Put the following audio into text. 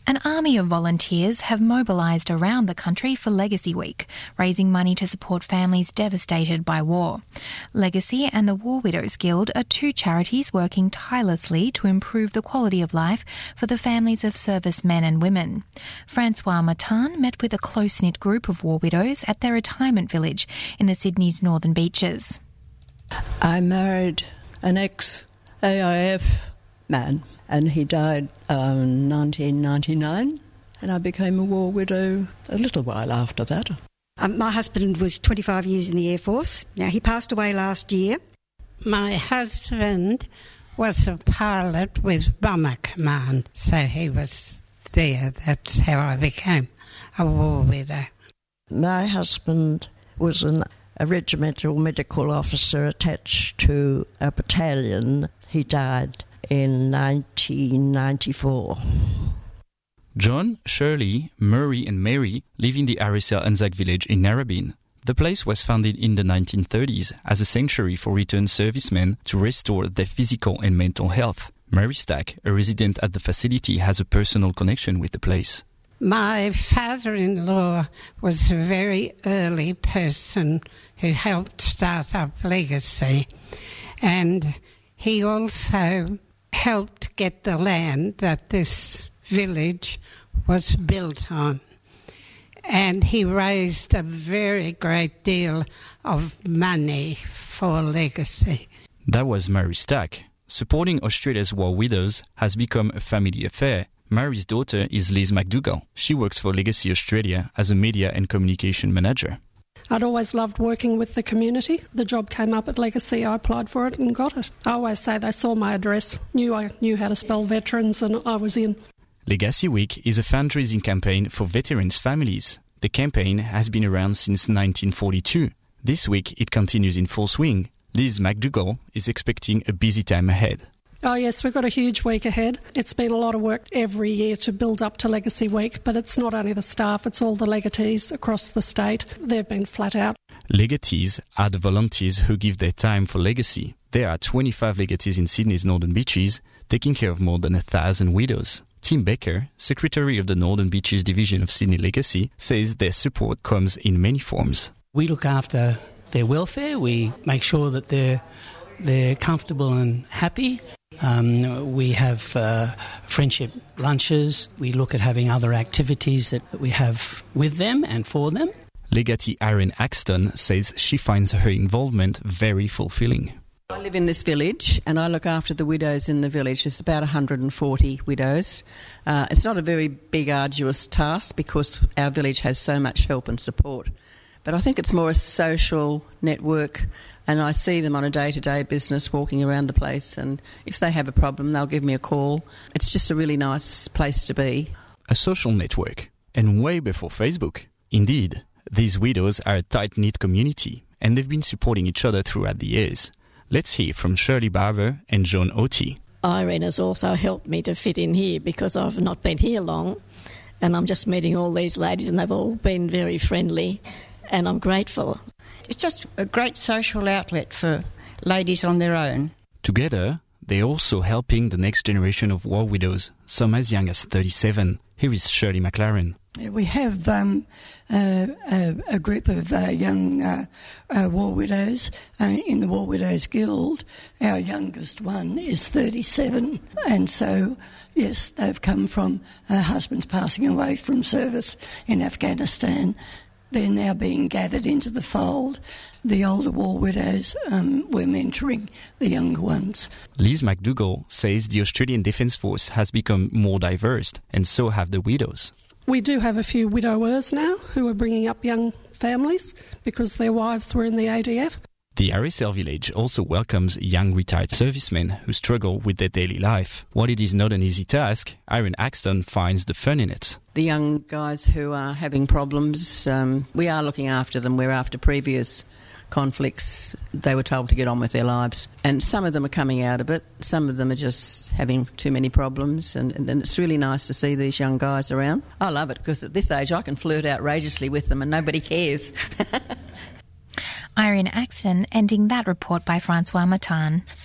An army of volunteers have mobilised around the country for Legacy Week, raising money to support families devastated by war. Legacy and the War Widows Guild are two charities working tirelessly to improve the quality of life for the families of servicemen and women. Francois Matan met with a close-knit group of war widows at their retirement village in the Sydney's Northern Beaches. I married an ex-AIF man, and he died in 1999, and I became a war widow a little while after that. My husband was 25 years in the Air Force. Now, he passed away last year. My husband was a pilot with Bomber Command, so he was there. That's how I became a war widow. My husband was a regimental medical officer attached to a battalion. He died in 1994. John, Shirley, Murray and Mary live in the RSL Anzac village in Narrabeen. The place was founded in the 1930s as a sanctuary for returned servicemen to restore their physical and mental health. Mary Stack, a resident at the facility, has a personal connection with the place. My father-in-law was a very early person who helped start up Legacy, and he also helped get the land that this village was built on. And he raised a very great deal of money for Legacy. That was Mary Stack. Supporting Australia's war widows has become a family affair. Mary's daughter is Liz McDougall. She works for Legacy Australia as a media and communication manager. I'd always loved working with the community. The job came up at Legacy, I applied for it and got it. I always say they saw my address, I knew how to spell veterans, and I was in. Legacy Week is a fundraising campaign for veterans' families. The campaign has been around since 1942. This week it continues in full swing. Liz McDougall is expecting a busy time ahead. Oh yes, we've got a huge week ahead. It's been a lot of work every year to build up to Legacy Week, but it's not only the staff, it's all the legatees across the state. They've been flat out. Legatees are the volunteers who give their time for Legacy. There are 25 legatees in Sydney's Northern Beaches, taking care of more than 1,000 widows. Tim Baker, Secretary of the Northern Beaches Division of Sydney Legacy, says their support comes in many forms. We look after their welfare. We make sure that they're comfortable and happy. We have friendship lunches. We look at having other activities that we have with them and for them. Legatee Irene Axton says she finds her involvement very fulfilling. I live in this village and I look after the widows in the village. There's about 140 widows. It's not a very big, arduous task because our village has so much help and support. But I think it's more a social network, and I see them on a day-to-day business walking around the place, and if they have a problem, they'll give me a call. It's just a really nice place to be. A social network, and way before Facebook. Indeed, these widows are a tight-knit community, and they've been supporting each other throughout the years. Let's hear from Shirley Barber and Joan Otey. Irene has also helped me to fit in here because I've not been here long, and I'm just meeting all these ladies, and they've all been very friendly, and I'm grateful. It's just a great social outlet for ladies on their own. Together, they're also helping the next generation of war widows, some as young as 37. Here is Shirley McLaren. We have a group of young war widows in the War Widows Guild. Our youngest one is 37, and so, yes, they've come from husbands passing away from service in Afghanistan. They're now being gathered into the fold. The older war widows, we're mentoring the younger ones. Liz McDougall says the Australian Defence Force has become more diverse, and so have the widows. We do have a few widowers now who are bringing up young families because their wives were in the ADF. The RSL village also welcomes young retired servicemen who struggle with their daily life. While it is not an easy task, Irene Axton finds the fun in it. The young guys who are having problems, we are looking after them. We're after previous conflicts. They were told to get on with their lives. And some of them are coming out of it. Some of them are just having too many problems. And it's really nice to see these young guys around. I love it because at this age I can flirt outrageously with them and nobody cares. Irene Axton ending that report by Francois Matan.